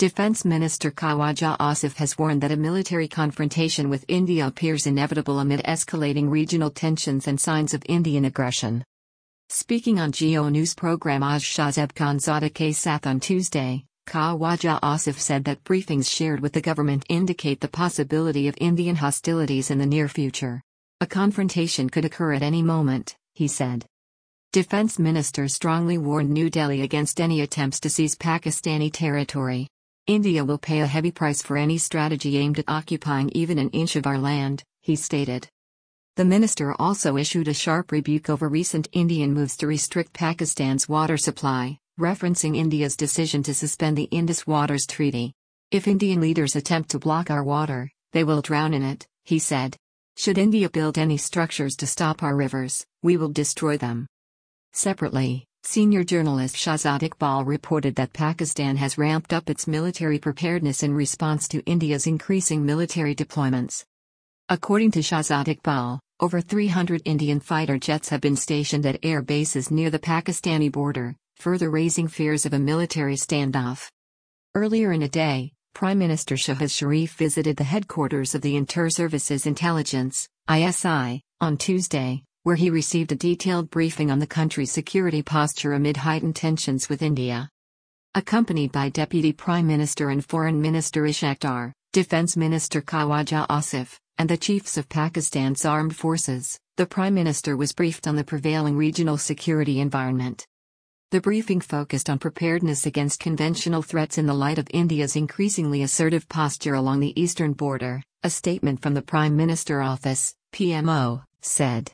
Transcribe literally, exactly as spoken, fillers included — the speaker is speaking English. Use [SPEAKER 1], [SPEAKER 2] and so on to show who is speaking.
[SPEAKER 1] Defense Minister Khawaja Asif has warned that a military confrontation with India appears inevitable amid escalating regional tensions and signs of Indian aggression. Speaking on Jio News program Aaj Shahzeb Khanzada Ke Sath on Tuesday, Khawaja Asif said that briefings shared with the government indicate the possibility of Indian hostilities in the near future. A confrontation could occur at any moment, he said. Defense Minister strongly warned New Delhi against any attempts to seize Pakistani territory. India will pay a heavy price for any strategy aimed at occupying even an inch of our land, he stated. The minister also issued a sharp rebuke over recent Indian moves to restrict Pakistan's water supply, referencing India's decision to suspend the Indus Waters Treaty. If Indian leaders attempt to block our water, they will drown in it, he said. Should India build any structures to stop our rivers, we will destroy them. Separately, senior journalist Shahzad Iqbal reported that Pakistan has ramped up its military preparedness in response to India's increasing military deployments. According to Shahzad Iqbal, over three hundred Indian fighter jets have been stationed at air bases near the Pakistani border, further raising fears of a military standoff. Earlier in the day, Prime Minister Shehbaz Sharif visited the headquarters of the Inter-Services Intelligence (I S I) on Tuesday, where he received a detailed briefing on the country's security posture amid heightened tensions with India. Accompanied by Deputy Prime Minister and Foreign Minister Ishaq Dar, Defense Minister Khawaja Asif, and the chiefs of Pakistan's armed forces, the Prime Minister was briefed on the prevailing regional security environment. The briefing focused on preparedness against conventional threats in the light of India's increasingly assertive posture along the eastern border, a statement from the Prime Minister Office, P M O, said.